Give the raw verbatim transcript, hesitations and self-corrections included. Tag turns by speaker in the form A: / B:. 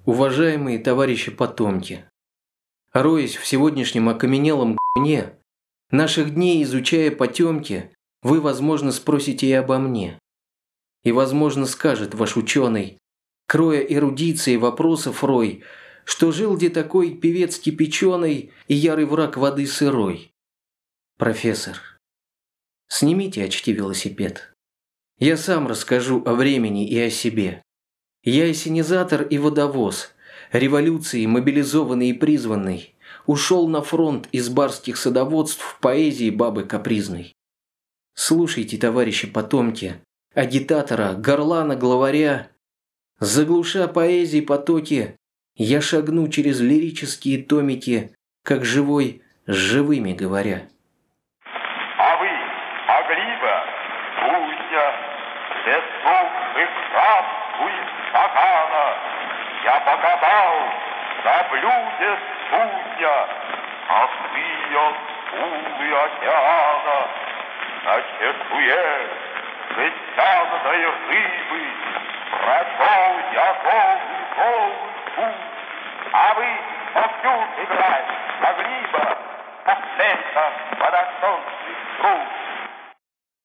A: Уважаемые товарищи потомки, роясь в сегодняшнем окаменелом г***не, наших дней изучая потемки, вы, возможно, спросите и обо мне. И, возможно, скажет ваш ученый, кроя эрудицией вопросов рой, что жил где такой певец кипяченый и ярый враг воды сырой. Профессор, снимите очки велосипед. Я сам расскажу о времени и о себе. Я ассенизатор и водовоз, революции мобилизованный и призванный, ушел на фронт из барских садоводств в поэзии бабы капризной. Слушайте, товарищи потомки, агитатора, горлана, главаря. Заглуша поэзии потоки, я шагну через лирические томики, как живой с живыми говоря.
B: А вы могли бы, будья, без слов и краску из стакана, я показал на блюде судья косые скулы океана, на чешуе жестяной рыбы прочел я голый голый путь. А вы вовсю играть могли бы, как лето подошедший труд.